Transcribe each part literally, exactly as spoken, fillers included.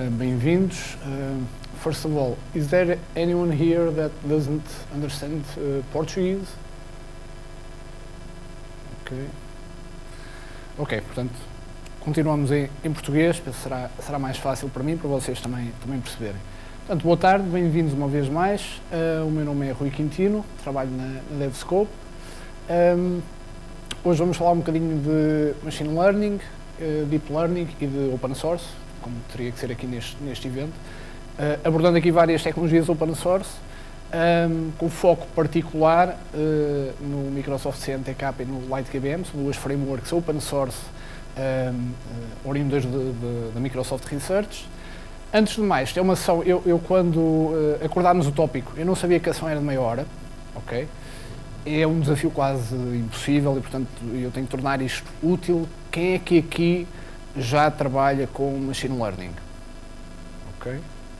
Uh, bem-vindos. Uh, first of all, is there anyone here that doesn't understand uh, Portuguese? Ok. Ok, portanto, continuamos em, em português, penso que será, será mais fácil para mim, para vocês também, também perceberem. Portanto, boa tarde, bem-vindos uma vez mais. Uh, o meu nome é Rui Quintino, trabalho na, na DevScope. Um, hoje vamos falar um bocadinho de Machine Learning, uh, Deep Learning e de Open Source, como teria que ser aqui neste, neste evento, uh, abordando aqui várias tecnologias Open Source, um, com foco particular uh, no Microsoft C N T K e no LightKBM, são duas frameworks Open Source um, uh, oriundas da Microsoft Research. Antes de mais, é uma ação, eu, eu quando uh, acordámos o tópico, eu não sabia que a ação era de meia hora, ok? É um desafio quase impossível e, portanto, eu tenho que tornar isto útil. Quem é que aqui já trabalha com Machine Learning? Ok?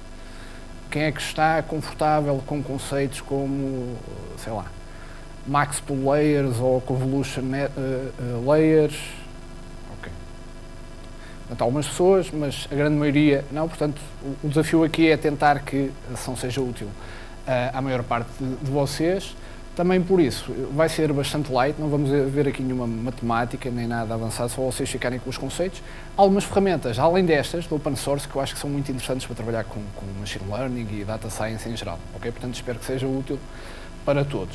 Quem é que está confortável com conceitos como, sei lá, Max Pool Layers ou Convolution uh, uh, Layers? Ok. Portanto, algumas pessoas, mas a grande maioria não. Portanto, o, o desafio aqui é tentar que a ação seja útil uh, à maior parte de, de vocês. Também por isso, vai ser bastante light, não vamos ver aqui nenhuma matemática, nem nada avançado, só vocês ficarem com os conceitos. Há algumas ferramentas, além destas, do Open Source, que eu acho que são muito interessantes para trabalhar com, com Machine Learning e Data Science em geral, ok? Portanto, espero que seja útil para todos.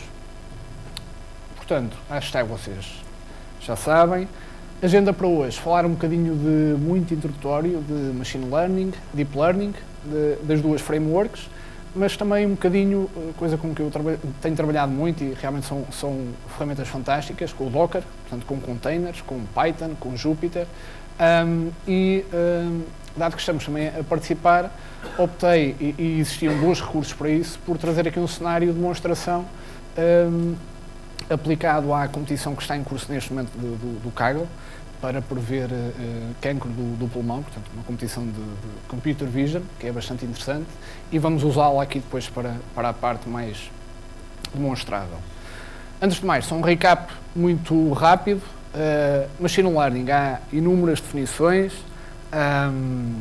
Portanto, acho que vocês já sabem. Agenda para hoje, falar um bocadinho de muito introdutório de Machine Learning, Deep Learning, de, das duas frameworks, mas também um bocadinho, coisa com que eu traba tenho trabalhado muito e realmente são, são ferramentas fantásticas, com o Docker, portanto com containers, com Python, com Jupyter, um, e um, dado que estamos também a participar, optei, e, e existiam bons recursos para isso, por trazer aqui um cenário de demonstração um, aplicado à competição que está em curso neste momento do, do, do Kaggle, para prever uh, cancro do, do pulmão, portanto uma competição de, de Computer Vision, que é bastante interessante, e vamos usá-la aqui depois para, para a parte mais demonstrável. Antes de mais, só um recap muito rápido. Uh, Machine Learning, há inúmeras definições, um,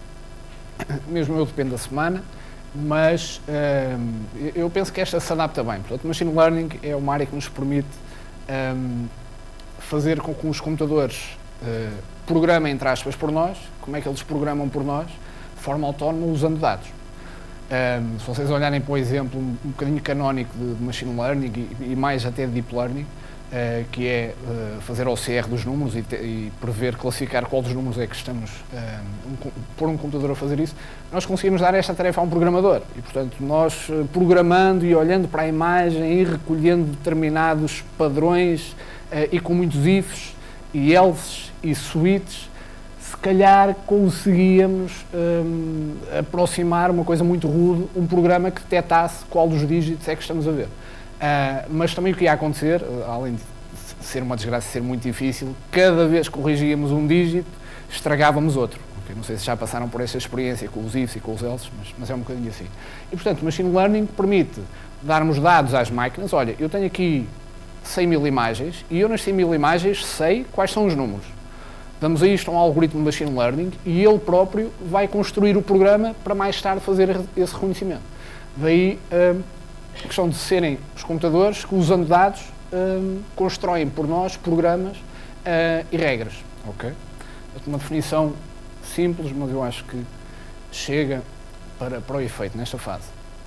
mesmo eu dependo da semana, mas um, eu penso que esta se adapta bem. Portanto, Machine Learning é uma área que nos permite um, fazer com que os computadores uh, programem, entre aspas, por nós. Como é que eles programam por nós? De forma autónoma, usando dados. Um, se vocês olharem para o exemplo um, um bocadinho canónico de, de Machine Learning e, e mais até de Deep Learning, uh, que é uh, fazer o O C R dos números e, te, e prever, classificar qual dos números é que estamos, uh, um, pôr um computador a fazer isso, nós conseguimos dar esta tarefa a um programador. E, portanto, nós uh, programando e olhando para a imagem e recolhendo determinados padrões, Uh, e com muitos ifs, e elses, e switches, se calhar conseguíamos um, aproximar uma coisa muito rude, um programa que detectasse qual dos dígitos é que estamos a ver. Uh, mas também o que ia acontecer, uh, além de ser uma desgraça e ser muito difícil, cada vez que corrigíamos um dígito, estragávamos outro. Okay? Não sei se já passaram por esta experiência com os ifs e com os elses, mas, mas é um bocadinho assim. E, portanto, o Machine Learning permite darmos dados às máquinas. Olha, eu tenho aqui cem mil imagens, e eu nas cem mil imagens sei quais são os números. Damos a isto a um algoritmo de Machine Learning e ele próprio vai construir o programa para mais tarde fazer esse reconhecimento. Daí hum, a questão de serem os computadores que, usando dados, hum, constroem por nós programas uh, e regras. Okay? Uma definição simples, mas eu acho que chega para, para o efeito nesta fase.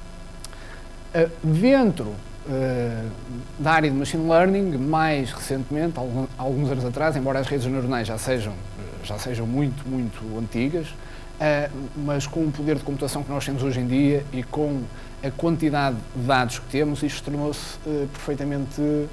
Uh, dentro Uh, da área de Machine Learning, mais recentemente, algum, alguns anos atrás, embora as redes neuronais já sejam, já sejam muito, muito antigas, uh, mas com o poder de computação que nós temos hoje em dia e com a quantidade de dados que temos, isto tornou-se uh, perfeitamente um,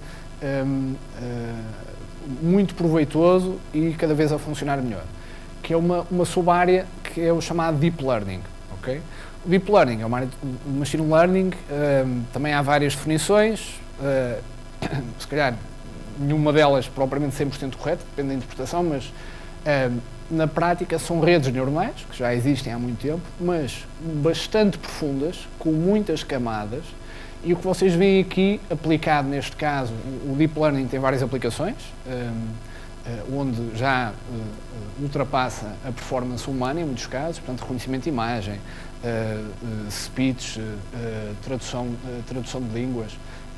uh, muito proveitoso e cada vez a funcionar melhor, que é uma, uma sub-área que é o chamado Deep Learning. Okay? O Deep Learning é uma área de Machine Learning, um, também há várias definições, uh, se calhar nenhuma delas propriamente cem por cento correta, depende da interpretação, mas uh, na prática são redes neuronais, que já existem há muito tempo, mas bastante profundas, com muitas camadas, e o que vocês veem aqui, aplicado neste caso, o Deep Learning tem várias aplicações, um, onde já ultrapassa a performance humana em muitos casos, portanto, reconhecimento de imagem, speech, tradução, tradução de línguas.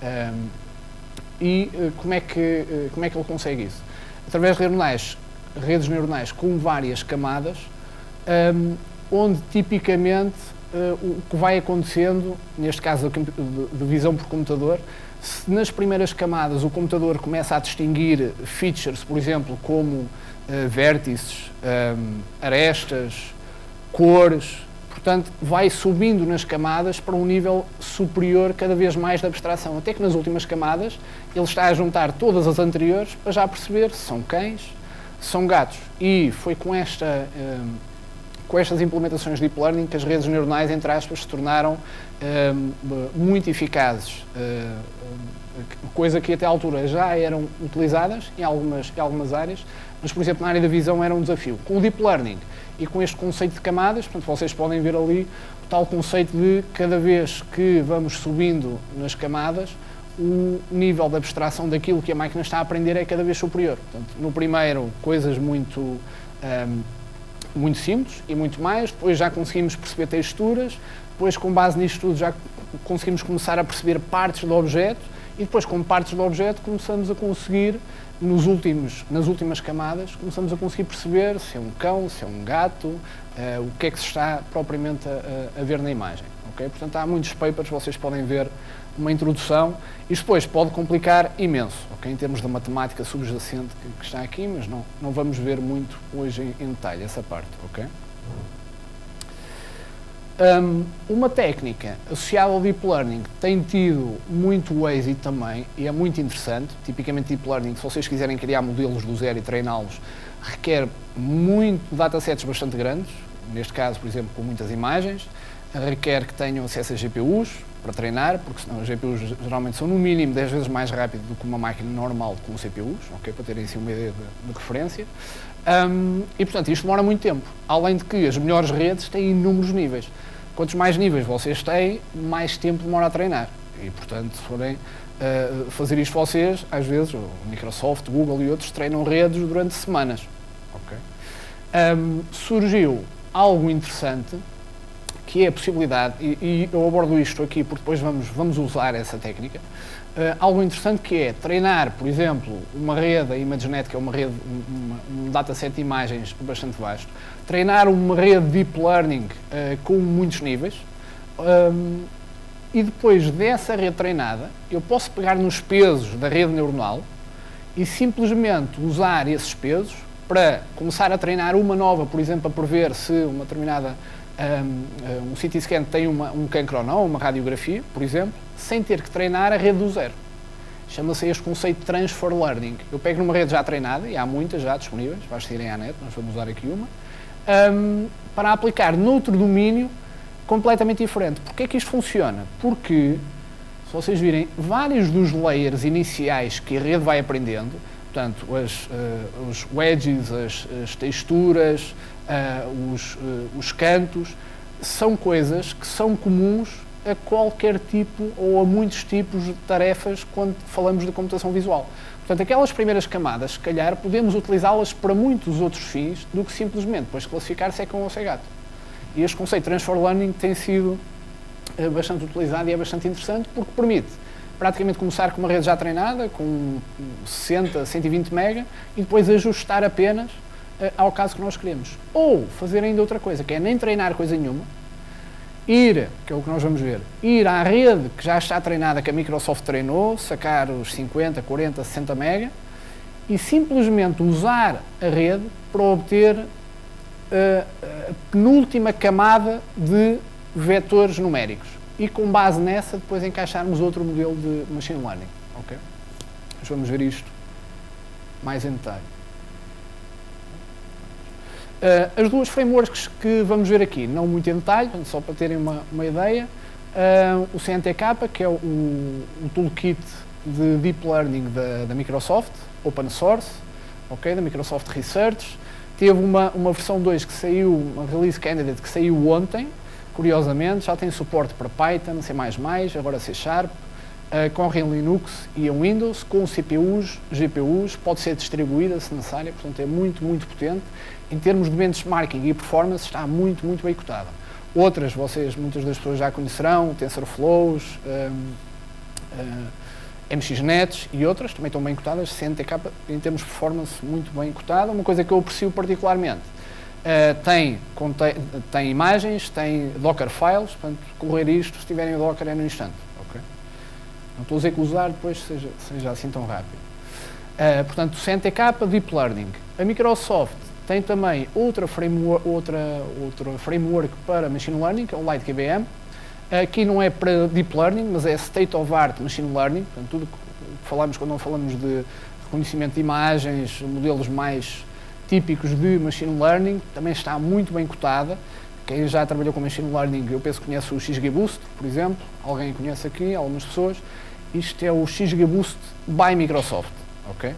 E como é que, como é que ele consegue isso? Através de neuronais, redes neuronais com várias camadas, onde tipicamente o que vai acontecendo, neste caso de visão por computador, se nas primeiras camadas o computador começa a distinguir features, por exemplo, como uh, vértices, um, arestas, cores, portanto, vai subindo nas camadas para um nível superior cada vez mais de abstração, até que nas últimas camadas ele está a juntar todas as anteriores para já perceber se são cães, se são gatos. E foi com esta... Um, com estas implementações de Deep Learning que as redes neuronais, entre aspas, se tornaram um, muito eficazes, uh, coisa que até à altura já eram utilizadas em algumas, em algumas áreas, mas, por exemplo, na área da visão era um desafio. Com o Deep Learning e com este conceito de camadas, portanto, vocês podem ver ali o tal conceito de cada vez que vamos subindo nas camadas, o nível de abstração daquilo que a máquina está a aprender é cada vez superior. Portanto, no primeiro, coisas muito... Um, muito simples e muito mais, depois já conseguimos perceber texturas, depois com base nisto tudo já conseguimos começar a perceber partes do objeto e depois com partes do objeto começamos a conseguir, nos últimos, nas últimas camadas, começamos a conseguir perceber se é um cão, se é um gato, uh, o que é que se está propriamente a, a ver na imagem. Okay? Portanto, há muitos papers, vocês podem ver uma introdução, isto depois pode complicar imenso, okay? Em termos da matemática subjacente que, que está aqui, mas não, não vamos ver muito hoje em, em detalhe essa parte. Okay? Um, uma técnica associada ao Deep Learning tem tido muito êxito também e é muito interessante. Tipicamente Deep Learning, se vocês quiserem criar modelos do zero e treiná-los, requer muito datasets bastante grandes, neste caso, por exemplo, com muitas imagens, requer que tenham acesso a G P Us para treinar, porque senão as G P Us geralmente são no mínimo dez vezes mais rápido do que uma máquina normal com C P Us, okay, para terem assim uma ideia de, de referência. Um, e, portanto, isto demora muito tempo. Além de que as melhores redes têm inúmeros níveis. Quantos mais níveis vocês têm, mais tempo demora a treinar. E, portanto, se forem uh, fazer isto vocês, às vezes, o Microsoft, Google e outros treinam redes durante semanas. Okay? Um, surgiu algo interessante, que é a possibilidade, e, e eu abordo isto aqui porque depois vamos, vamos usar essa técnica, uh, algo interessante que é treinar, por exemplo, uma rede, a ImageNet, que é uma rede, uma, um dataset de imagens bastante vasto, treinar uma rede de Deep Learning uh, com muitos níveis, um, e depois dessa rede treinada, eu posso pegar nos pesos da rede neuronal e simplesmente usar esses pesos para começar a treinar uma nova, por exemplo, a prever se uma determinada Um, um C T scan tem uma, um cancro ou não, uma radiografia, por exemplo, sem ter que treinar a rede do zero. Chama-se este conceito de Transfer Learning. Eu pego numa rede já treinada, e há muitas já disponíveis, basta irem à net, nós vamos usar aqui uma, um, para aplicar noutro domínio completamente diferente. Porquê é que isto funciona? Porque, se vocês virem, vários dos layers iniciais que a rede vai aprendendo, portanto, as, uh, os wedges, as, as texturas, Uh, os, uh, os cantos, são coisas que são comuns a qualquer tipo ou a muitos tipos de tarefas quando falamos de computação visual. Portanto, aquelas primeiras camadas, se calhar, podemos utilizá-las para muitos outros fins do que simplesmente depois classificar se é cão ou se é gato. E este conceito de Transfer Learning tem sido uh, bastante utilizado e é bastante interessante porque permite praticamente começar com uma rede já treinada, com sessenta, cento e vinte mega, e depois ajustar apenas ao caso que nós queremos. Ou fazer ainda outra coisa, que é nem treinar coisa nenhuma, ir, que é o que nós vamos ver, ir à rede que já está treinada, que a Microsoft treinou, sacar os cinquenta, quarenta, sessenta mega, e simplesmente usar a rede para obter uh, a penúltima camada de vetores numéricos. E com base nessa, depois encaixarmos outro modelo de Machine Learning. Okay? Mas vamos ver isto mais em detalhe. Uh, as duas frameworks que vamos ver aqui, não muito em detalhe, só para terem uma, uma ideia, uh, o C N T K, que é o, o toolkit de Deep Learning da, da Microsoft, open source, okay, da Microsoft Research, teve uma, uma versão dois que saiu, uma release candidate que saiu ontem, curiosamente, já tem suporte para Python, C mais mais, agora C Sharp, uh, corre em Linux e em Windows, com C P Us, G P Us, pode ser distribuída se necessária, portanto é muito, muito potente. Em termos de benchmarking e performance está muito, muito bem cotada. Outras, vocês, muitas das pessoas já conhecerão, TensorFlows, um, uh, M X Nets e outras, também estão bem cotadas, C N T K em termos de performance muito bem cotada. Uma coisa que eu aprecio particularmente, uh, tem, contém, tem imagens, tem Docker files, portanto, correr isto, se tiverem o Docker é no instante. Okay? Não estou a dizer que usar depois seja, seja assim tão rápido. Uh, portanto, C N T K, Deep Learning. A Microsoft tem também outra framework, outra, outra framework para Machine Learning, que é o LightKBM. Aqui não é para Deep Learning, mas é State of Art Machine Learning, portanto, tudo que falamos quando não falamos de reconhecimento de imagens, modelos mais típicos de Machine Learning, também está muito bem cotada. Quem já trabalhou com Machine Learning, eu penso que conhece o XGBoost, por exemplo, alguém conhece aqui, algumas pessoas. Isto é o XGBoost by Microsoft, ok?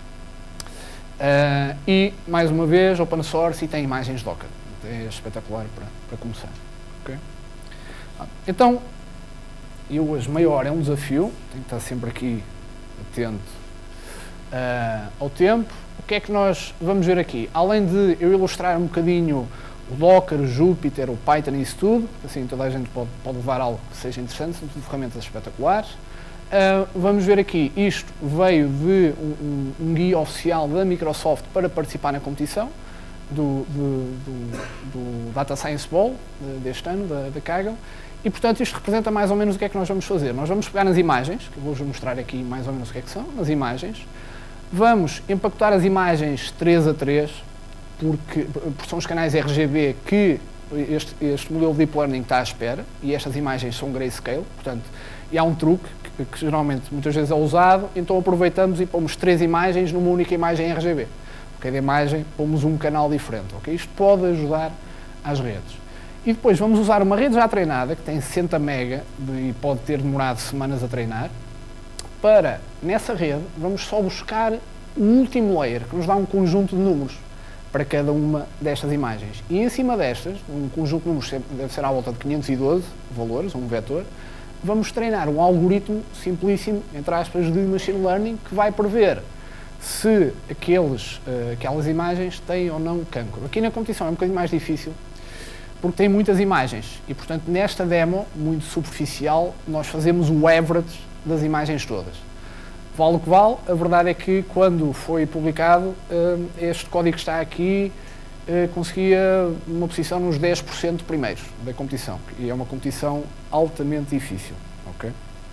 Uh, e, mais uma vez, open source e tem imagens Docker. É espetacular para, para começar. Okay? Então, eu hoje, meia hora é um desafio, tenho que estar sempre aqui atento uh, ao tempo. O que é que nós vamos ver aqui? Além de eu ilustrar um bocadinho o Docker, o Jupyter, o Python e isso tudo, assim toda a gente pode, pode levar algo que seja interessante, são tudo ferramentas espetaculares. Uh, vamos ver aqui, isto veio de um, um, um guia oficial da Microsoft para participar na competição do, do, do, do Data Science Bowl de, deste ano, da, da Kaggle, e portanto isto representa mais ou menos o que é que nós vamos fazer. Nós vamos pegar nas imagens, que eu vou-vos mostrar aqui mais ou menos o que é que são, nas imagens, vamos empacotar as imagens três a três, porque, porque são os canais R G B que este, este modelo de Deep Learning está à espera, e estas imagens são grayscale, portanto, e há um truque que, que geralmente muitas vezes é usado, então aproveitamos e pomos três imagens numa única imagem R G B. Cada imagem pomos um canal diferente. Okay? Isto pode ajudar às redes. E depois vamos usar uma rede já treinada, que tem sessenta mega de, e pode ter demorado semanas a treinar, para, nessa rede, vamos só buscar o último layer, que nos dá um conjunto de números para cada uma destas imagens. E em cima destas, um conjunto de números deve ser à volta de quinhentos e doze valores, um vetor, vamos treinar um algoritmo simplíssimo, entre aspas, de Machine Learning, que vai prever se aqueles, uh, aquelas imagens têm ou não cancro. Aqui na competição é um bocadinho mais difícil, porque tem muitas imagens, e portanto nesta demo, muito superficial, nós fazemos o average das imagens todas. Vale o que vale, a verdade é que quando foi publicado, uh, este código que está aqui uh, conseguia uma posição nos dez por cento primeiros da competição, e é uma competição altamente difícil. Okay?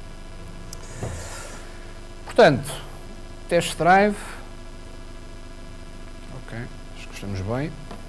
Portanto, test drive. Ok, acho que estamos bem.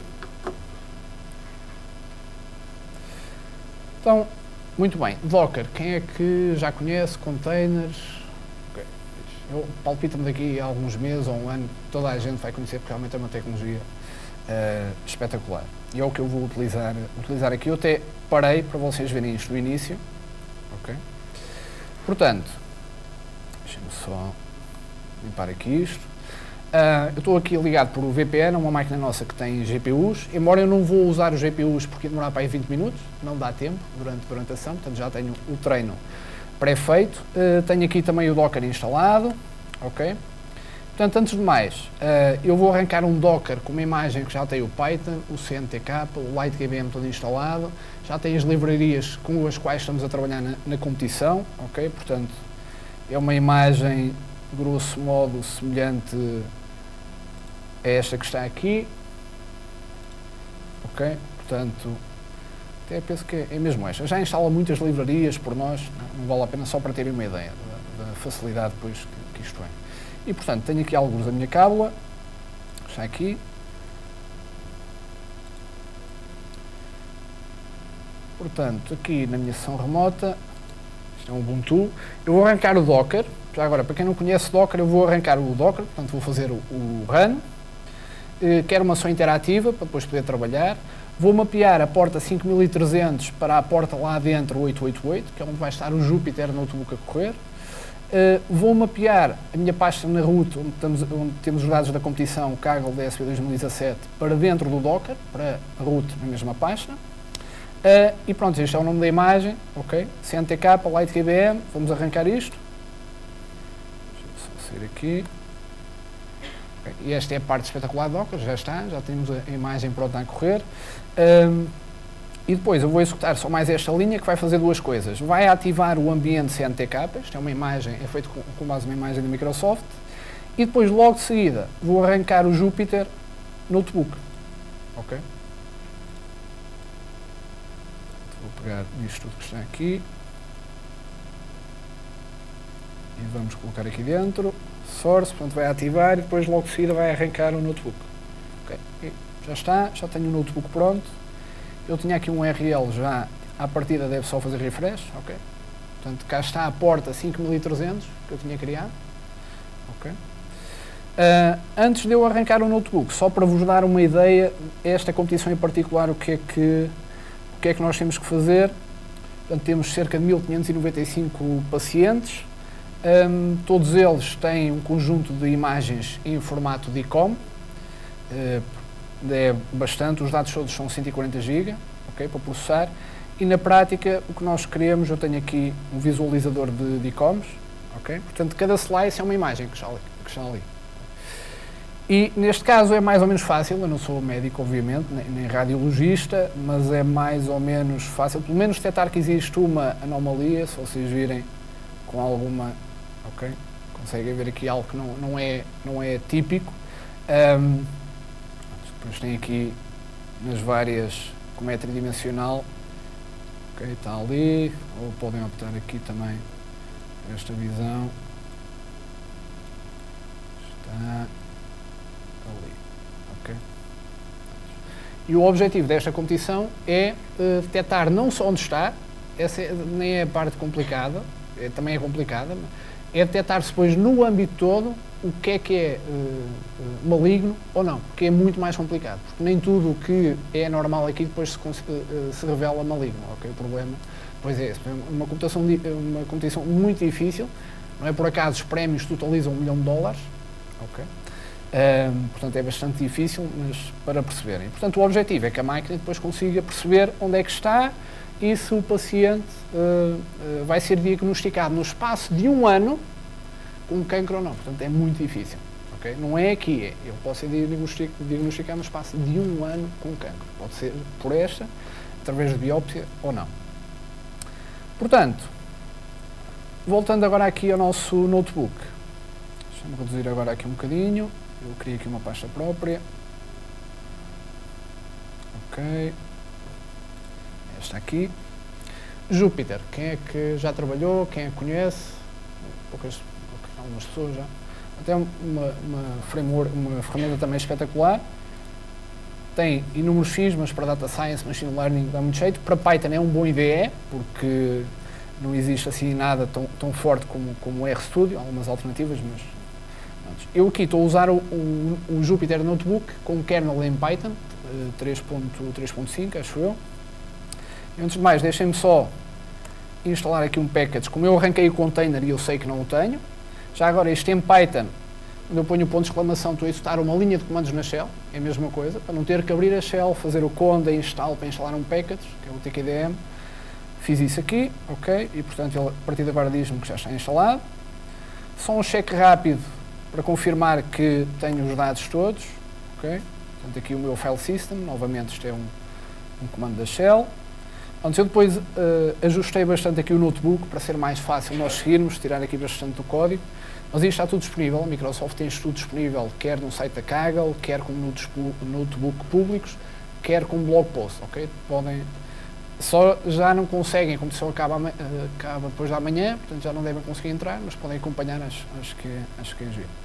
Então, muito bem. Docker, quem é que já conhece? Containers? Okay. Eu palpito-me daqui a alguns meses ou um ano, toda a gente vai conhecer, porque realmente é uma tecnologia uh, espetacular. E é o que eu vou utilizar, utilizar aqui. Eu até parei para vocês verem isto do início. Ok? Portanto, deixem-me só limpar aqui isto. Uh, eu estou aqui ligado por V P N a uma máquina nossa que tem G P Us, embora eu não vou usar os G P Us porque demorar para aí vinte minutos, não dá tempo durante, durante a ação, portanto já tenho o treino pré-feito. Uh, tenho aqui também o Docker instalado, ok? Portanto, antes de mais, uh, eu vou arrancar um Docker com uma imagem que já tem o Python, o C N T K, o LightKBM todo instalado, já tem as livrarias com as quais estamos a trabalhar na, na competição, ok? Portanto, é uma imagem grosso modo semelhante a esta que está aqui, ok? Portanto, até penso que é mesmo esta. Já instala muitas livrarias por nós, não vale a pena, só para terem uma ideia da, da facilidade depois que, que isto é. E portanto, tenho aqui alguns da minha cábula, está aqui. Portanto, aqui na minha sessão remota, isto é um Ubuntu, eu vou arrancar o Docker. Já agora, para quem não conhece Docker, eu vou arrancar o Docker, portanto vou fazer o, o run, eh, quero uma ação interativa para depois poder trabalhar, vou mapear a porta cinco mil e trezentos para a porta lá dentro oitocentos e oitenta e oito, que é onde vai estar o Jupyter Notebook a correr, eh, vou mapear a minha pasta na root, onde, estamos, onde temos os dados da competição Kaggle D S P dois mil e dezassete, para dentro do Docker, para a root na mesma pasta. Uh, e pronto, este é o nome da imagem, ok? C N T K, LightKBM, vamos arrancar isto. sair aqui. Okay. E esta é a parte espetacular do Docker, já está, já temos a imagem pronta a correr. Um, e depois eu vou executar só mais esta linha que vai fazer duas coisas. Vai ativar o ambiente C N T K, isto é uma imagem, é feito com, com base numa imagem da Microsoft. E depois, logo de seguida, vou arrancar o Jupyter Notebook. Ok? Vou pegar isto tudo que está aqui. E vamos colocar aqui dentro. Source, portanto vai ativar e depois logo de seguida vai arrancar o notebook. Okay. E já está, já tenho o notebook pronto. Eu tinha aqui um U R L já, à partida deve só fazer refresh. Ok? Portanto, cá está a porta cinco mil e trezentos que eu tinha criado. Ok? Uh, antes de eu arrancar o notebook, só para vos dar uma ideia, esta competição em particular, o que é que, o que, é que nós temos que fazer. Portanto, temos cerca de mil quinhentos e noventa e cinco pacientes, um, todos eles têm um conjunto de imagens em formato de I C O M, uh, é bastante, os dados todos são cento e quarenta gigas, okay, para processar, e na prática o que nós queremos, eu tenho aqui um visualizador de, de I C O Ms, okay? Portanto cada slice é uma imagem que está ali. Que está ali. E neste caso é mais ou menos fácil, eu não sou médico obviamente, nem, nem radiologista, mas é mais ou menos fácil, pelo menos detectar que existe uma anomalia, se vocês virem com alguma, ok, conseguem ver aqui algo que não, não, é, não é típico. Um, depois tem aqui nas várias, como é tridimensional, ok, está ali, ou podem optar aqui também por esta visão, está ali, ok. E o objetivo desta competição é uh, detectar não só onde está, essa é, nem é a parte complicada, é, também é complicada, é detectar-se depois no âmbito todo o que é que é uh, uh, maligno ou não, porque é muito mais complicado, porque nem tudo o que é normal aqui depois se, uh, se revela maligno, ok? O problema, pois é esse, é uma competição, uma competição muito difícil, não é por acaso os prémios totalizam um milhão de dólares, ok? Um, portanto é bastante difícil, mas para perceberem. Portanto o objetivo é que a máquina depois consiga perceber onde é que está e se o paciente uh, uh, vai ser diagnosticado no espaço de um ano com cancro ou não. Portanto é muito difícil. Okay? Não é aqui, é. Eu posso ser diagnostic, diagnosticado no espaço de um ano com cancro. Pode ser por esta, através de biópsia ou não. Portanto, voltando agora aqui ao nosso notebook. Deixa-me reduzir agora aqui um bocadinho. Eu criei aqui uma pasta própria. Ok. Esta aqui. Jupyter. Quem é que já trabalhou? Quem é que conhece? Poucas, algumas pessoas já. Até uma, uma framework, uma ferramenta também espetacular. Tem inúmeros X, mas para Data Science, Machine Learning dá muito jeito. Para Python é um bom I D E, porque não existe assim nada tão, tão forte como, como o RStudio. Há algumas alternativas, mas... Eu aqui estou a usar o, o, o Jupyter Notebook com o kernel em Python, três ponto cinco, acho eu. E antes de mais, deixem-me só instalar aqui um package. Como eu arranquei o container e eu sei que não o tenho, já agora este em Python, quando eu ponho o ponto de exclamação, estou a executar uma linha de comandos na shell, é a mesma coisa, para não ter que abrir a shell, fazer o conda install para instalar um package, que é o T Q D M. Fiz isso aqui, ok, e portanto ele a partir de agora diz-me que já está instalado. Só um cheque rápido para confirmar que tenho os dados todos, ok? Portanto, aqui o meu file system, novamente isto é um, um comando da shell. Portanto, eu depois uh, ajustei bastante aqui o notebook para ser mais fácil nós seguirmos, tirar aqui bastante do código, mas isto está tudo disponível, a Microsoft tem isto tudo disponível, quer no site da Kaggle, quer como notebook públicos, quer como blog post, ok? Podem, só já não conseguem, como se acaba, uh, acaba depois da manhã, portanto já não devem conseguir entrar, mas podem acompanhar, acho, acho que, acho que é giro.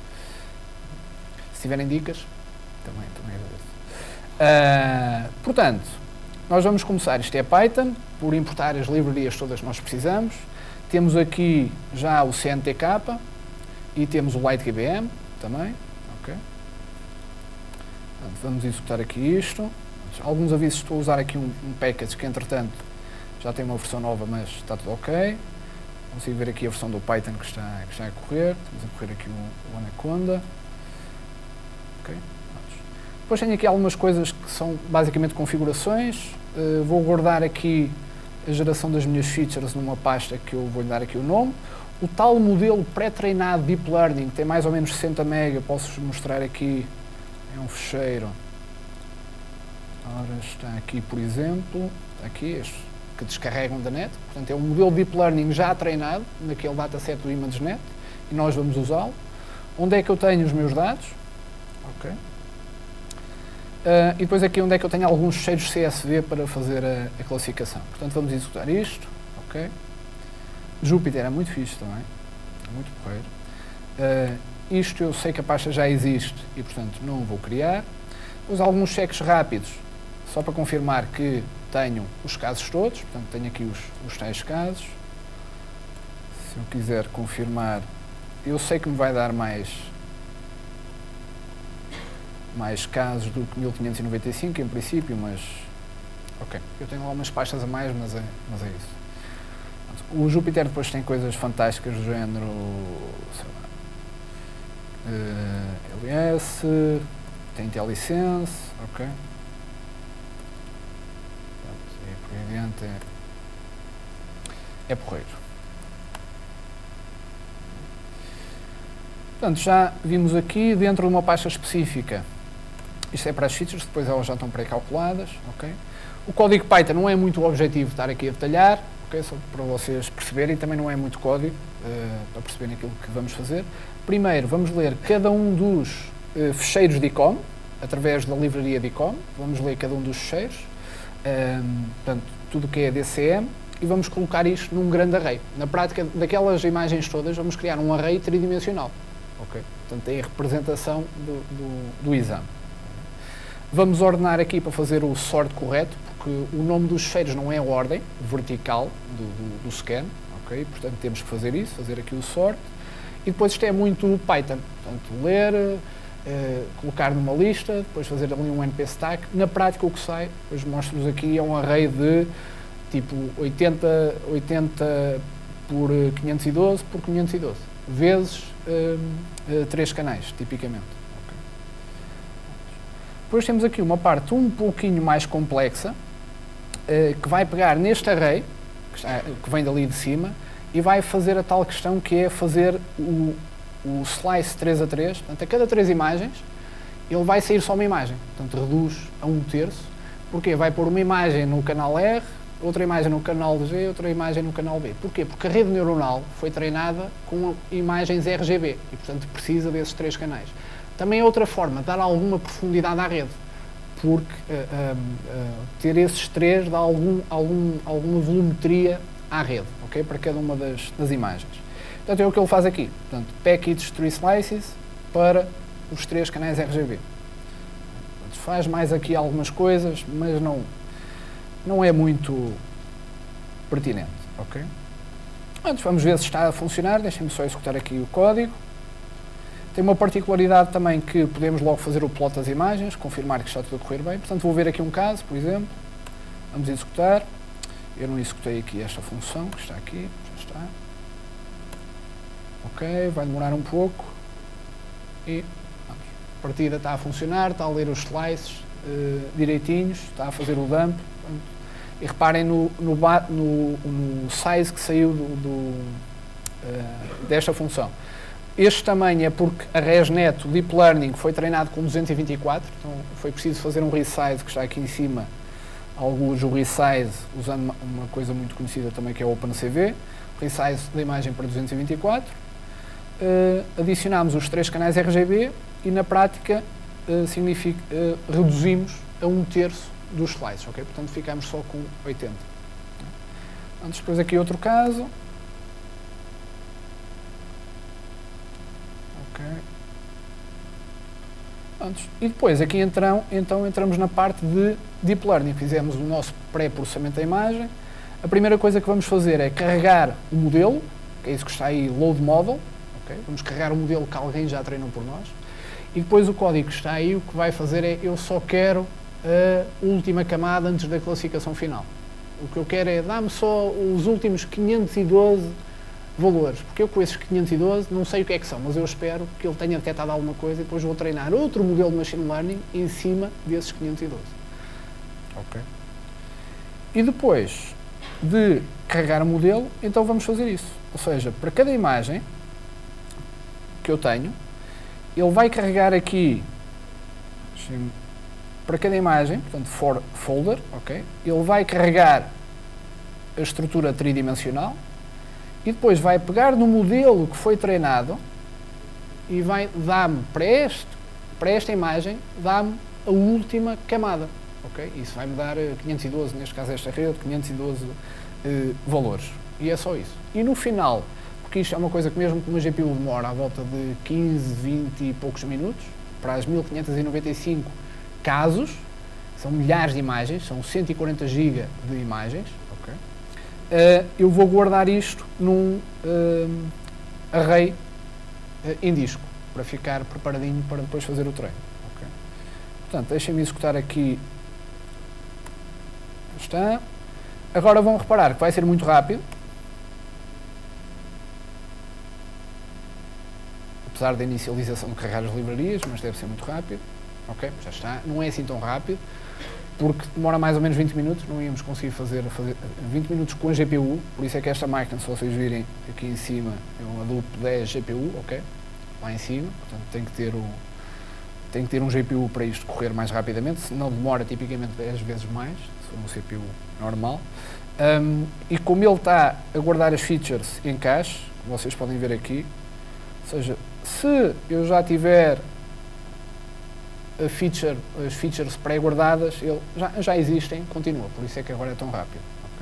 Se tiverem dicas, também, também agradeço. Uh, portanto, nós vamos começar, isto é Python, por importar as livrarias todas que nós precisamos. Temos aqui já o C N T K e temos o LightDBM também. Okay. Portanto, vamos executar aqui isto. Alguns avisos, estou a usar aqui um, um package que entretanto já tem uma versão nova, mas está tudo ok. Consigo ver aqui a versão do Python que está, que está a correr. Estamos a correr aqui o, o Anaconda. Okay. Depois tenho aqui algumas coisas que são basicamente configurações. Uh, vou guardar aqui a geração das minhas features numa pasta que eu vou-lhe dar aqui o nome. o tal modelo pré-treinado Deep Learning, que tem mais ou menos sessenta mega, posso mostrar aqui, é um fecheiro. Ora, está aqui, por exemplo, está aqui este, que descarregam da net. Portanto, é um modelo Deep Learning já treinado naquele dataset do ImageNet e nós vamos usá-lo. Onde é que eu tenho os meus dados? Ok. Uh, e depois aqui onde é que eu tenho alguns fecheiros C S V para fazer a, a classificação. Portanto, vamos executar isto. Ok. Jupyter é muito fixe também. É muito porreiro. Uh, isto eu sei que a pasta já existe e, portanto, não vou criar. Depois alguns cheques rápidos, só para confirmar que tenho os casos todos. Portanto, tenho aqui os, os tais casos. Se eu quiser confirmar, eu sei que me vai dar mais, mais casos do que mil quinhentos e noventa e cinco, em princípio, mas... Ok, eu tenho lá umas pastas a mais, mas é, mas é isso. O Jupyter depois tem coisas fantásticas do género, sei lá, uh, L S, tem IntelliSense, ok? E por aí adiante é, é porreiro. Portanto, já vimos aqui dentro de uma pasta específica, isto é para as features, depois elas já estão pré-calculadas, ok? O código Python não é muito o objetivo de estar aqui a detalhar, ok? Só para vocês perceberem, também não é muito código, uh, para perceberem aquilo que vamos fazer. Primeiro, vamos ler cada um dos uh, fecheiros de I C O M, através da livraria de I C O M, vamos ler cada um dos fecheiros, um, portanto, tudo o que é D C M, e vamos colocar isto num grande array. Na prática, daquelas imagens todas, vamos criar um array tridimensional. Okay. Portanto, é a representação do, do, do exame. Vamos ordenar aqui para fazer o sort correto, porque o nome dos fecheiros não é a ordem vertical do, do, do scan, okay? Portanto, temos que fazer isso, fazer aqui o sort. E depois isto é muito Python, portanto, ler, eh, colocar numa lista, depois fazer ali um N P stack. Na prática, o que sai, depois mostro-vos aqui, é um array de tipo oitenta, oitenta por quinhentos e doze por quinhentos e doze, vezes Uh, uh, três canais, tipicamente. Okay. Depois temos aqui uma parte um pouquinho mais complexa, uh, que vai pegar neste array, que, está, que vem dali de cima, e vai fazer a tal questão que é fazer o, o slice três a três, portanto, a cada três imagens, ele vai sair só uma imagem, portanto, reduz a um terço, porque vai pôr uma imagem no canal R, outra imagem no canal G, outra imagem no canal B. Porquê? Porque a rede neuronal foi treinada com imagens R G B e, portanto, precisa desses três canais. Também é outra forma de dar alguma profundidade à rede, porque uh, uh, uh, ter esses três dá algum, algum, alguma volumetria à rede, okay? Para cada uma das, das imagens. Portanto, é o que ele faz aqui. Portanto, package three slices para os três canais R G B. Portanto, faz mais aqui algumas coisas, mas não... não é muito pertinente, ok? Antes, vamos ver se está a funcionar, deixem-me só executar aqui o código. Tem uma particularidade também que podemos logo fazer o plot das imagens, confirmar que está tudo a correr bem. Portanto, vou ver aqui um caso, por exemplo. Vamos executar. Eu não executei aqui esta função, que está aqui, já está. Ok, vai demorar um pouco. E vamos. A partida está a funcionar, está a ler os slices uh, direitinhos, está a fazer o dump. E reparem no, no, no, no size que saiu do, do, uh, desta função. Este tamanho é porque a ResNet, o Deep Learning, foi treinado com duzentos e vinte e quatro, então foi preciso fazer um resize, que está aqui em cima, alguns o resize, usando uma, uma coisa muito conhecida também que é o OpenCV, resize da imagem para duzentos e vinte e quatro, uh, adicionámos os três canais R G B e na prática uh, significa, uh, reduzimos a um terço dos slices, ok? Portanto, ficamos só com oitenta. Antes, depois aqui outro caso. Ok. Antes. E depois, aqui entram, então entramos na parte de Deep Learning. Fizemos o nosso pré-processamento da imagem. A primeira coisa que vamos fazer é carregar o modelo, que é isso que está aí, Load Model. Okay? Vamos carregar o modelo que alguém já treinou por nós. E depois o código que está aí, o que vai fazer é, eu só quero a última camada antes da classificação final. O que eu quero é, dá-me só os últimos quinhentos e doze valores, porque eu com esses quinhentos e doze não sei o que é que são, mas eu espero que ele tenha detectado alguma coisa e depois vou treinar outro modelo de Machine Learning em cima desses quinhentos e doze. Ok. E depois de carregar o modelo, então vamos fazer isso. Ou seja, para cada imagem que eu tenho, ele vai carregar aqui, para cada imagem, portanto, for folder, ok? Ele vai carregar a estrutura tridimensional e depois vai pegar no modelo que foi treinado e vai dar-me para, este, para esta imagem, dá-me a última camada, ok? Isso vai-me dar quinhentos e doze, neste caso esta rede, quinhentos e doze uh, valores. E é só isso. E no final, porque isto é uma coisa que mesmo que uma G P U demora à volta de quinze, vinte e poucos minutos, para as mil quinhentos e noventa e cinco casos, são milhares de imagens, são cento e quarenta gigas de imagens, okay? uh, eu vou guardar isto num uh, array uh, em disco, para ficar preparadinho para depois fazer o treino. Okay? Portanto, deixem-me executar aqui. Está. Agora vão reparar que vai ser muito rápido. Apesar da inicialização de carregar as livrarias, mas deve ser muito rápido. Ok, já está. Não é assim tão rápido, porque demora mais ou menos vinte minutos, não íamos conseguir fazer, fazer vinte minutos com a G P U, por isso é que esta máquina, se vocês virem aqui em cima, é uma Hadoop dez G P U, ok? Lá em cima, portanto tem que ter, o, tem que ter um G P U para isto correr mais rapidamente, senão demora tipicamente dez vezes mais, se for um C P U normal. Um, e como ele está a guardar as features em cache, como vocês podem ver aqui, ou seja, se eu já tiver a feature, as features pré-guardadas, já, já existem, continua, por isso é que agora é tão rápido. Okay.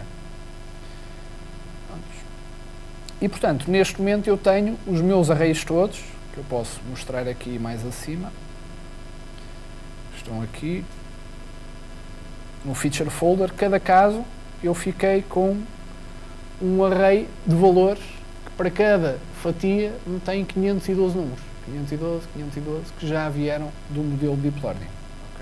E portanto, neste momento eu tenho os meus arrays todos, que eu posso mostrar aqui mais acima, estão aqui, no feature folder, cada caso eu fiquei com um array de valores que para cada fatia me tem quinhentos e doze números. quinhentos e doze, quinhentos e doze, que já vieram do modelo Deep Learning. Okay.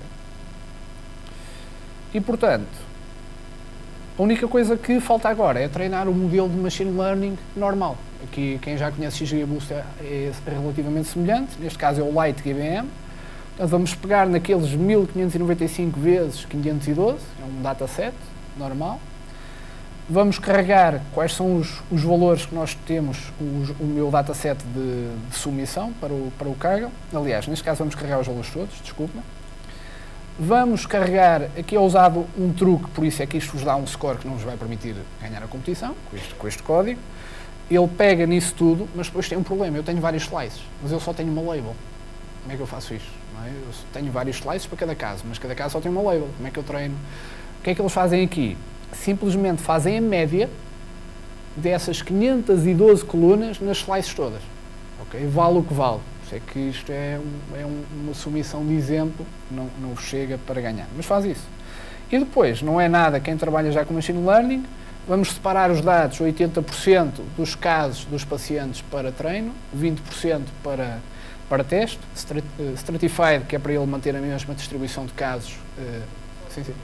E, portanto, a única coisa que falta agora é treinar o modelo de Machine Learning normal. Aqui, quem já conhece XGBoost é, é relativamente semelhante, neste caso é o Lite G B M. Portanto, vamos pegar naqueles mil quinhentos e noventa e cinco vezes quinhentos e doze, é um dataset normal. Vamos carregar quais são os, os valores que nós temos, os, o meu dataset de, de submissão para o, para o Kaggle. Aliás, neste caso vamos carregar os valores todos, desculpa. Vamos carregar, aqui é usado um truque, por isso é que isto vos dá um score que não vos vai permitir ganhar a competição, com este, com este código. Ele pega nisso tudo, mas depois tem um problema, eu tenho vários slices, mas eu só tenho uma label. Como é que eu faço isto? Não é? Eu tenho vários slices para cada caso, mas cada caso só tem uma label. Como é que eu treino? O que é que eles fazem aqui? Simplesmente fazem a média dessas quinhentos e doze colunas nas slices todas. Okay? Vale o que vale. Por isso é que isto é, um, é um, uma submissão de exemplo, não, não chega para ganhar. Mas faz isso. E depois, não é nada, quem trabalha já com Machine Learning, vamos separar os dados, oitenta por cento dos casos dos pacientes para treino, vinte por cento para, para teste, Stratified, que é para ele manter a mesma distribuição de casos. Uh, sim, sim.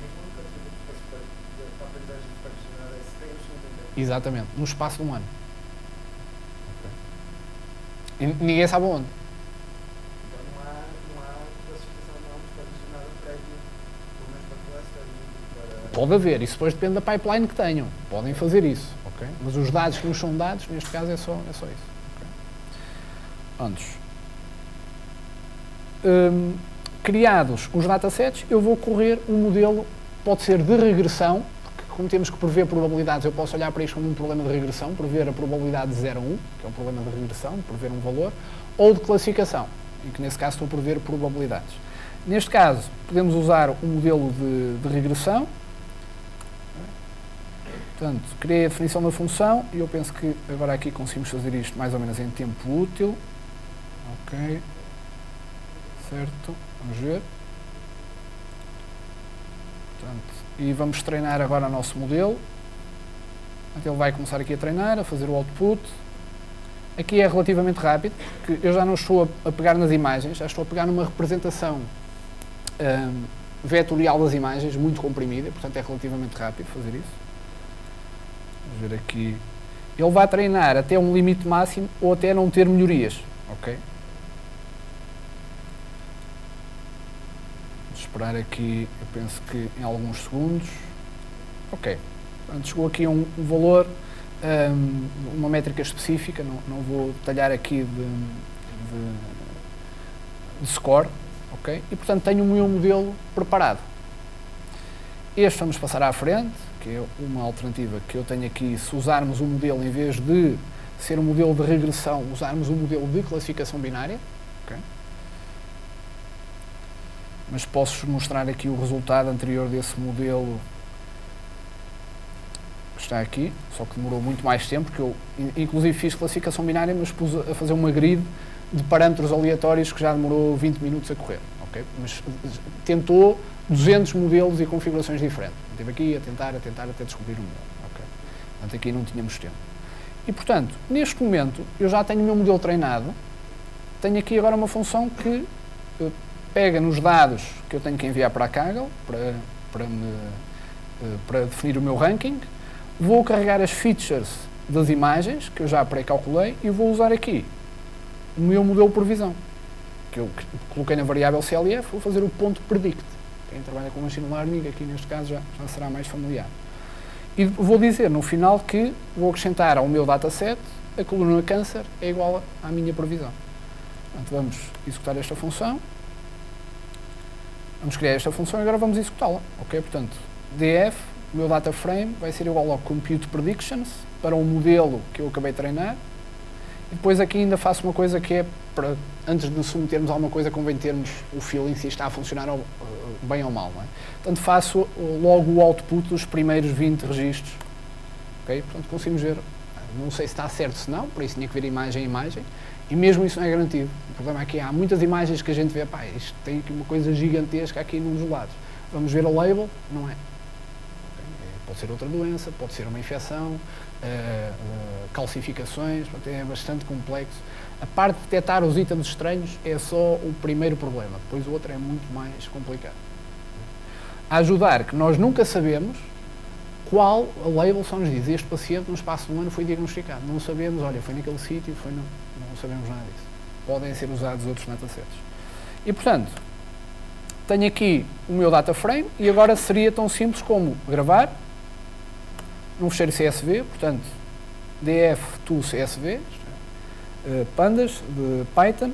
Exatamente, no espaço de um ano. Okay. E ninguém sabe onde. Então não há, não há classificação de nomes tradicionada prévia, pelo menos para cluster e para... Pode haver, isso depois depende da pipeline que tenham. Podem fazer isso, ok? Mas os dados que nos são dados, neste caso, é só, é só isso. Okay? Antes. Hum, criados os datasets, eu vou correr um modelo, pode ser de regressão, como temos que prever probabilidades, eu posso olhar para isto como um problema de regressão, prever a probabilidade de zero a um, que é um problema de regressão, prever um valor, ou de classificação, em que nesse caso estou a prever probabilidades. Neste caso, podemos usar um modelo de, de regressão. Portanto, criei a definição da função e eu penso que agora aqui conseguimos fazer isto mais ou menos em tempo útil. Ok. Certo. Vamos ver. Portanto, e vamos treinar agora o nosso modelo. Então ele vai começar aqui a treinar, a fazer o output. Aqui é relativamente rápido, porque eu já não estou a, a pegar nas imagens, já estou a pegar numa representação um, vetorial das imagens, muito comprimida, portanto é relativamente rápido fazer isso. Vamos ver aqui. Ele vai treinar até um limite máximo ou até não ter melhorias. Ok? Esperar aqui, eu penso que em alguns segundos. Ok, portanto, chegou aqui a um, um valor, um, uma métrica específica, não, não vou detalhar aqui de, de, de score, ok? E portanto tenho o meu modelo preparado. Este vamos passar à frente, que é uma alternativa que eu tenho aqui, se usarmos o modelo, em vez de ser um modelo de regressão, usarmos um modelo de classificação binária, okay? Mas posso mostrar aqui o resultado anterior desse modelo que está aqui, só que demorou muito mais tempo, porque eu inclusive fiz classificação binária, mas pus a fazer uma grid de parâmetros aleatórios que já demorou vinte minutos a correr, okay? Mas tentou duzentos modelos e configurações diferentes. Estive aqui a tentar, a tentar, até descobrir o modelo. Okay? Portanto, aqui não tínhamos tempo. E, portanto, neste momento, eu já tenho o meu modelo treinado, tenho aqui agora uma função que uh, pega nos dados que eu tenho que enviar para a Kaggle, para, para, me, uh, para definir o meu ranking, vou carregar as features das imagens, que eu já pré-calculei, e vou usar aqui o meu modelo por visão, que eu coloquei na variável C L F, vou fazer o ponto predict. Quem trabalha com machine learning, aqui neste caso, já, já será mais familiar. E vou dizer no final que vou acrescentar ao meu dataset a coluna câncer é igual à minha previsão. Portanto, vamos executar esta função. Vamos criar esta função e agora vamos executá-la. Okay? Portanto, D F, o meu data frame, vai ser igual ao compute predictions para o modelo que eu acabei de treinar. E depois aqui ainda faço uma coisa que é, para, antes de submetermos alguma coisa, convém termos o feeling se está a funcionar ou, bem ou mal. Não é? Portanto, faço logo o output dos primeiros vinte registros. Okay? Portanto, conseguimos ver, não sei se está certo se não, por isso tinha que ver imagem a imagem, e mesmo isso não é garantido. O problema é que há muitas imagens que a gente vê, pá, isto tem aqui uma coisa gigantesca aqui nos lados. Vamos ver a label, não é. Okay? Pode ser outra doença, pode ser uma infecção, Uh, uh, calcificações, é bastante complexo. A parte de detectar os itens estranhos é só o primeiro problema, depois o outro é muito mais complicado. A ajudar que nós nunca sabemos qual a label só nos diz, este paciente no espaço de um ano foi diagnosticado, não sabemos, olha, foi naquele sítio, foi no... não sabemos nada disso. Podem ser usados outros datasets. E portanto, tenho aqui o meu data frame e agora seria tão simples como gravar num fecheiro C S V, portanto, D F to C S V, uh, pandas de Python,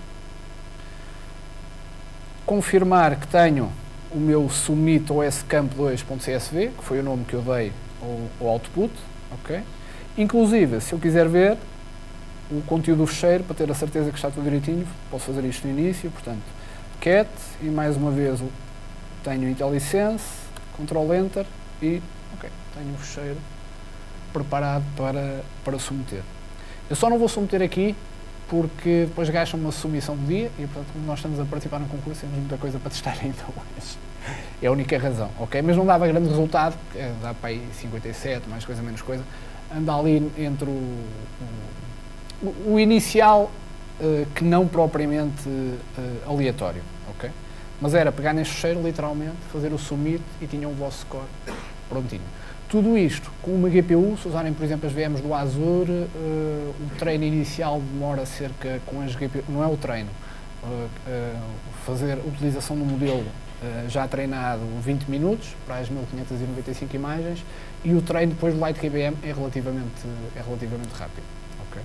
confirmar que tenho o meu submit O S camp dois ponto C S V, que foi o nome que eu dei ao, ao output, ok? Inclusive, se eu quiser ver o conteúdo do fecheiro, para ter a certeza que está tudo direitinho, posso fazer isto no início, portanto, cat, e mais uma vez tenho IntelliSense, Ctrl Enter e ok, tenho o fecheiro preparado para, para submeter. Eu só não vou submeter aqui porque depois gastam uma submissão do dia e, portanto, como nós estamos a participar no concurso, temos muita coisa para testar ainda hoje. É a única razão, ok? Mas não dava grande resultado, é, dá para aí cinquenta e sete, mais coisa, menos coisa. Anda ali entre o, o, o inicial, uh, que não propriamente uh, aleatório, ok? Mas era pegar neste fecheiro, literalmente, fazer o submit e tinham o vosso score prontinho. Tudo isto com uma G P U, se usarem, por exemplo, as V Ms do Azure, uh, o treino inicial demora cerca, com as G P U, não é o treino, uh, uh, fazer a utilização do modelo uh, já treinado vinte minutos, para as mil quinhentas e noventa e cinco imagens, e o treino depois do LightKBM é relativamente, é relativamente rápido. Okay?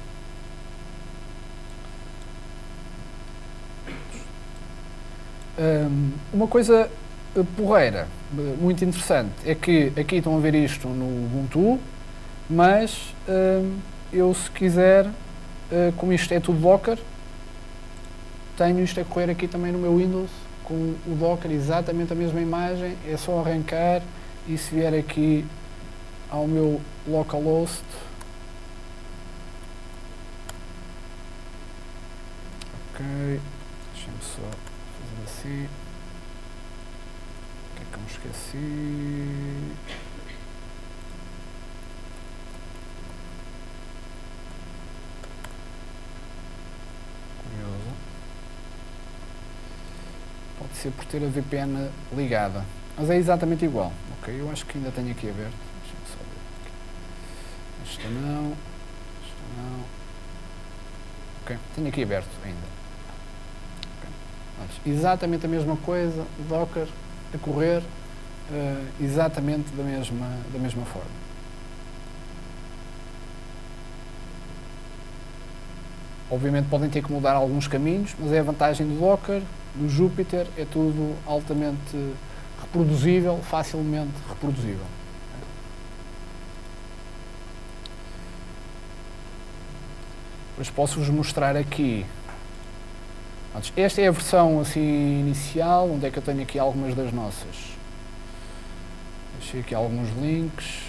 Um, uma coisa porreira, muito interessante, é que aqui estão a ver isto no Ubuntu, mas uh, eu se quiser, uh, como isto é tudo Docker, tenho isto a correr aqui também no meu Windows, com o Docker, exatamente a mesma imagem, é só arrancar e se vier aqui ao meu localhost, ok, deixa-me só fazer assim. Que eu me esqueci. Curioso. Pode ser por ter a V P N ligada, mas é exatamente igual. Ok, eu acho que ainda tenho aqui aberto. Deixa-me só ver aqui. Esta não. Esta não. Ok, tenho aqui aberto ainda. Okay. Mas exatamente a mesma coisa, Docker a correr uh, exatamente da mesma, da mesma forma. obviamente podem ter que mudar alguns caminhos, mas é a vantagem do Docker, do Jupyter, é tudo altamente reproduzível, facilmente reproduzível. Depois posso-vos mostrar aqui. Esta é a versão assim inicial, onde é que eu tenho aqui algumas das nossas. Deixei aqui alguns links.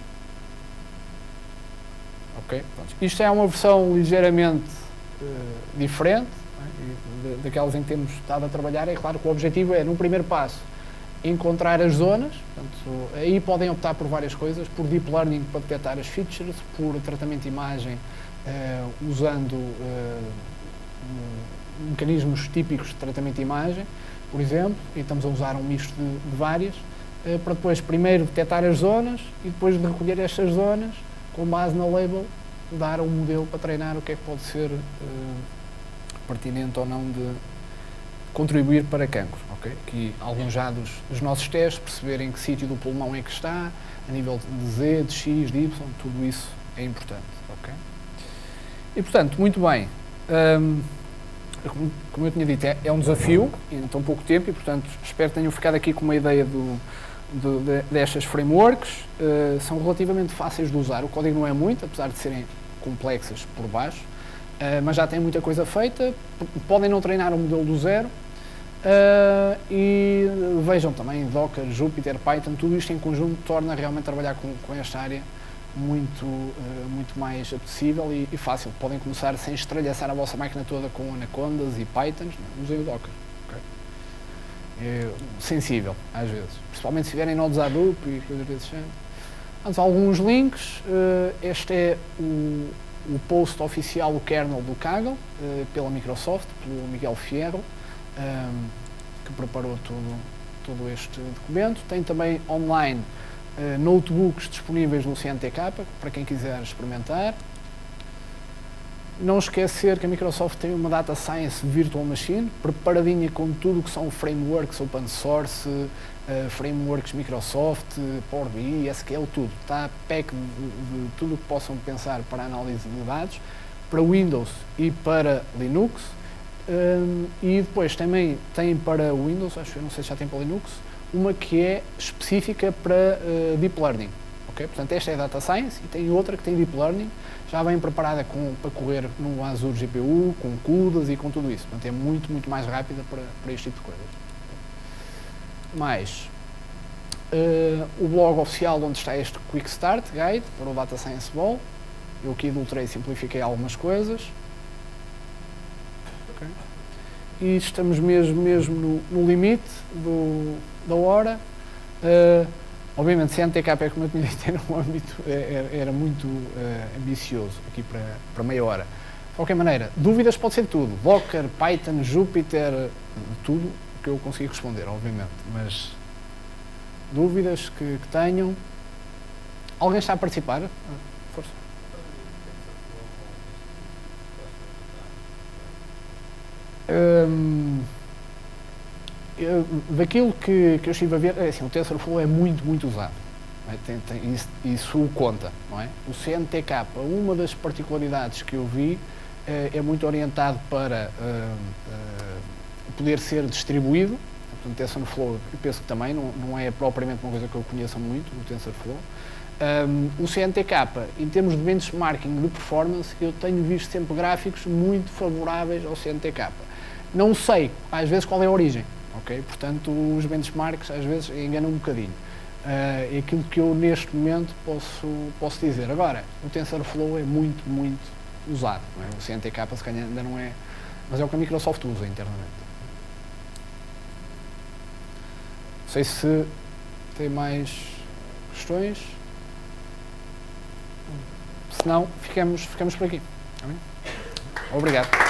Ok, pronto. Isto é uma versão ligeiramente uh, diferente, né, daquelas em que temos estado a trabalhar. É claro que o objetivo é, no primeiro passo, encontrar as zonas. Portanto, aí podem optar por várias coisas, por Deep Learning para detectar as features, por tratamento de imagem uh, usando uh, mecanismos típicos de tratamento de imagem, por exemplo, e estamos a usar um misto de, de várias, uh, para depois primeiro detectar as zonas e depois de recolher estas zonas, com base na label, dar um modelo para treinar o que é que pode ser uh, pertinente ou não de contribuir para cancro. Okay? Aqui alguns já dos, dos nossos testes, perceberem que sítio do pulmão é que está, a nível de Z, de X, de Y, tudo isso é importante. Okay? E portanto, muito bem, um, como, como eu tinha dito, é, é um desafio em tão pouco tempo e portanto espero que tenham ficado aqui com uma ideia do De, de, destas frameworks, uh, são relativamente fáceis de usar, o código não é muito, apesar de serem complexas por baixo, uh, mas já tem muita coisa feita, podem não treinar o modelo do zero, uh, e vejam também Docker, Jupyter, Python, tudo isto em conjunto torna realmente trabalhar com, com esta área muito, uh, muito mais apetecível e, e fácil. Podem começar sem estralhaçar a vossa máquina toda com Anacondas e Pythons, usem o Docker. É sensível, às vezes, principalmente se tiverem nodos Hadoop e coisas desse género. Antes, alguns links. Uh, este é o, o post oficial do kernel do Kaggle, uh, pela Microsoft, pelo Miguel Fierro, um, que preparou todo, todo este documento. Tem também online uh, notebooks disponíveis no C N T K, para quem quiser experimentar. Não esquecer que a Microsoft tem uma Data Science Virtual Machine, preparadinha com tudo o que são frameworks open source, uh, frameworks Microsoft, Power B I, S Q L, tudo. Está pack de, de tudo o que possam pensar para a análise de dados, para Windows e para Linux. Um, e depois também tem para Windows, acho que não sei se já tem para Linux, uma que é específica para uh, Deep Learning. Okay? Portanto, esta é Data Science e tem outra que tem Deep Learning, já bem preparada com, para correr no Azure G P U, com CUDAs e com tudo isso. Portanto, é muito, muito mais rápida para, para este tipo de coisas. Mais, uh, o blog oficial onde está este Quick Start Guide para o Data Science Ball. Eu aqui adulterei e simplifiquei algumas coisas. Okay. E estamos mesmo, mesmo no, no limite do, da hora. Uh, Obviamente, C N T K, é como eu tinha dito, era um âmbito, era, era muito uh, ambicioso, aqui para, para meia hora. De qualquer maneira, dúvidas pode ser de tudo. Docker, Python, Jupyter, tudo que eu consigo responder, obviamente. Mas dúvidas que, que tenham. Alguém está a participar? Força. Um, Eu, daquilo que, que eu estive a ver, é assim, o TensorFlow é muito, muito usado. É? Tem, tem, isso, isso conta, não é? O C N T K, uma das particularidades que eu vi, é, é muito orientado para uh, uh, poder ser distribuído. Portanto, o TensorFlow, eu penso que também, não, não é propriamente uma coisa que eu conheça muito, o TensorFlow. Um, o C N T K, em termos de benchmarking de performance, eu tenho visto sempre gráficos muito favoráveis ao C N T K. Não sei, às vezes, qual é a origem. Okay? Portanto, os benchmarks às vezes enganam um bocadinho. Uh, é aquilo que eu neste momento posso, posso dizer. Agora, o TensorFlow é muito, muito usado. Não é? O C N T K se calhar ainda não é, mas é o que a Microsoft usa internamente. Não sei se tem mais questões. Se não, ficamos, ficamos por aqui. Tá bem? Obrigado.